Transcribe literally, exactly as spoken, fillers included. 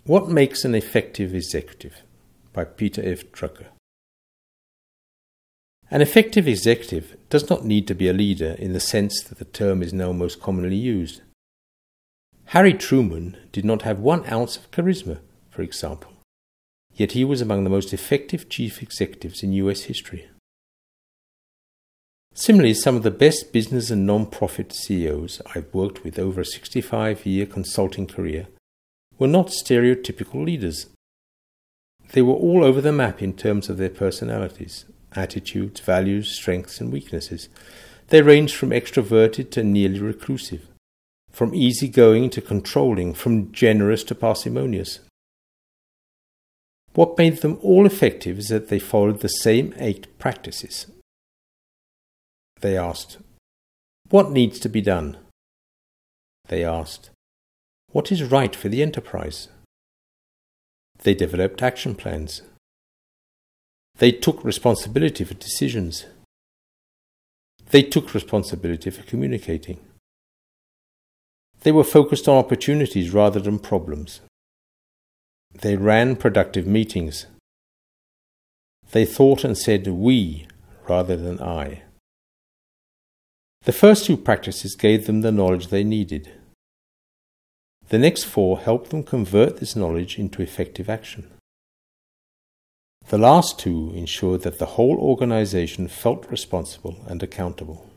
What makes an effective executive? By Peter F. Drucker. An effective executive does not need to be a leader in the sense that the term is now most commonly used. Harry Truman did not have one ounce of charisma, for example, yet he was among the most effective chief executives in U S history. Similarly, some of the best business and non-profit C E Os I've worked with over a sixty-five-year consulting career were not stereotypical leaders. They were all over the map in terms of their personalities, attitudes, values, strengths and weaknesses. They ranged from extroverted to nearly reclusive, from easygoing to controlling, from generous to parsimonious. What made them all effective is that they followed the same eight practices. They asked, "What needs to be done?" They asked, "What is right for the enterprise?" They developed action plans. They took responsibility for decisions. They took responsibility for communicating. They were focused on opportunities rather than problems. They ran productive meetings. They thought and said "we" rather than "I." The first two practices gave them the knowledge they needed. The next four helped them convert this knowledge into effective action. The last two ensured that the whole organization felt responsible and accountable.